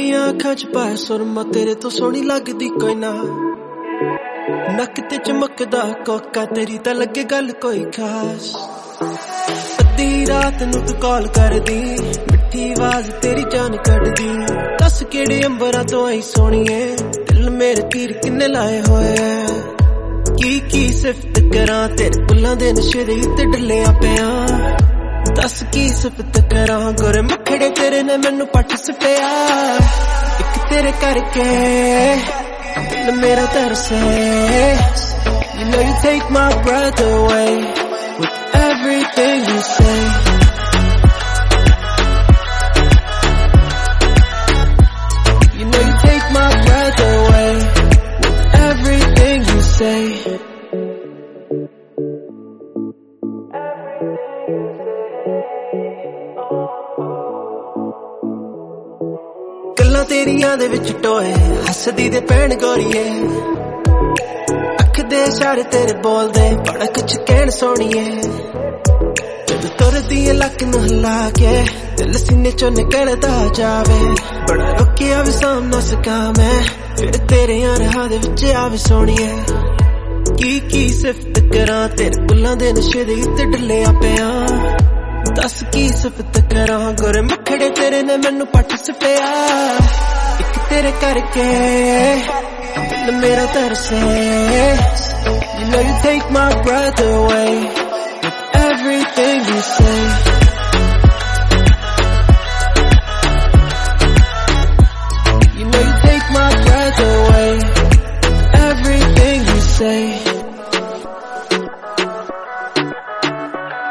मेरिया अखां च पाया सुरमा तेरे तो सोहनी लगदी कोई ना नक ते चमकदा कोका तेरी तां लगे गल कोई खास अद्धी रात नूं तू कॉल करदी मिठी आवाज तेरी जान कटदी दस केड़े अंबरां तो आई सोहणीए दिल मेरे तीर किन्ने लाए होए की सिफत करां तेरे बुल्लां दे नशे दे उत्ते डल्लिया पिया दस की सिफत करां गोरे मखड़े तेरे ने मैनू पट सटिया एक तेरे करके दिल मेरा तरसे You know you take my breath away with everything you say You know you take my breath away with everything you say गल्लां तेरियां दे विच टोए हसदी दे भैण गोरीए अख दे इशारे तेरे बोलदे बड़ा कुछ कहण सोहणीए जद तुरदी लक नूं हिला के दिल सीने चों निकलदा जावे बड़ा रोकिया भी सामना सकां मैं फिर तेरे राह दे विच आवे सोहणीए की सिफत करां तेरे बुल्लां दे नशे दे उत्ते डल्लिया पिया दस की सिफत करां गोरे मखड़े तेरे ने मैनू पट सटिया एक तेरे करके दिल मेरा तरसे You know you take my breath away with everything you say You know you take my breath away with everything you say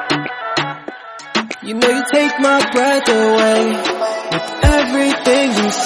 You know you take my breath away with everything you